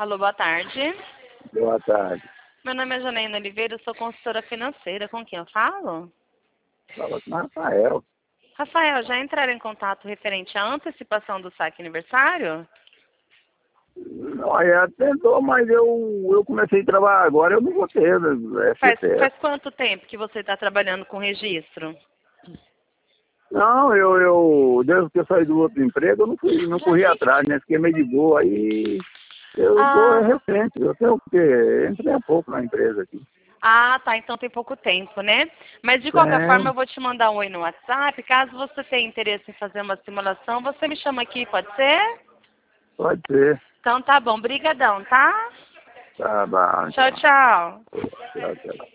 Alô, boa tarde. Boa tarde. Meu nome é Janaína Oliveira, eu sou consultora financeira. Com quem eu falo? Fala com o Rafael. Rafael, já entraram em contato referente à antecipação do saque aniversário? Olha, tentou, mas eu comecei a trabalhar agora, eu não vou ter FGTS. Faz quanto tempo que você está trabalhando com registro? Não, desde que eu saí do outro emprego, eu não corri atrás, né? Fiquei meio de boa. Aí eu tô Ah, recente, eu tenho o quê? Entrei há pouco na empresa aqui. tá, então tem pouco tempo, né? Mas de qualquer forma Tem, eu vou te mandar um oi no WhatsApp. Caso você tenha interesse em fazer uma simulação, você me chama aqui, pode ser? pode ser. Então tá bom, brigadão, tá? Tá bom, Tchau, então. tchau. Tchau, tchau.